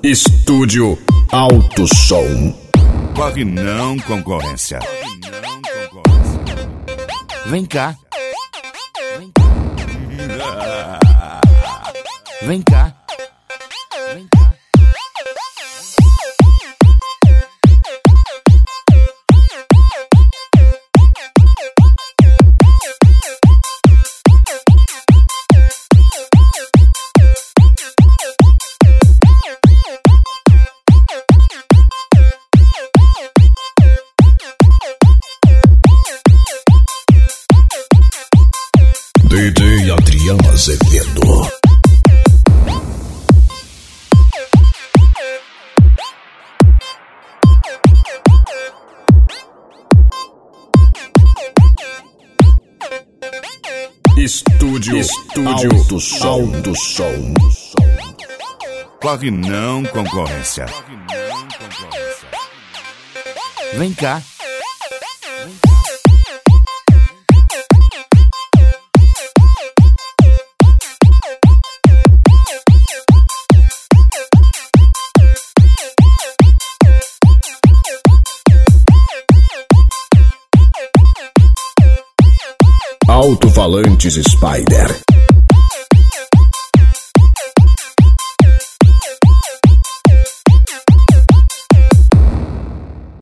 Estúdio Alto Som. Corre não, concorrência. Vem cá. Vem cá. Vem cá. DJ Adriano Azevedo. Estúdio Alto Som. Corre não, concorrência. Vem cá. Alto-falantes Spider.